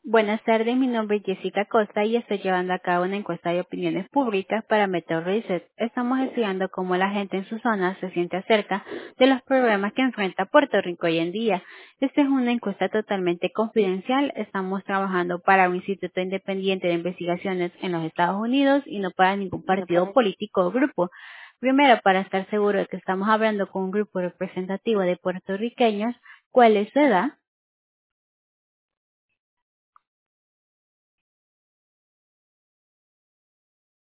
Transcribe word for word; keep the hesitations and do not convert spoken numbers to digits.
Buenas tardes, mi nombre es Jessica Costa y estoy llevando a cabo una encuesta de opiniones públicas para Metro Research. Estamos estudiando cómo la gente en su zona se siente acerca de los problemas que enfrenta Puerto Rico hoy en día. Esta es una encuesta totalmente confidencial. Estamos trabajando para un instituto independiente de investigaciones en los Estados Unidos y no para ningún partido político o grupo. Primero, para estar seguro de que estamos hablando con un grupo representativo de puertorriqueños, ¿cuál es su edad?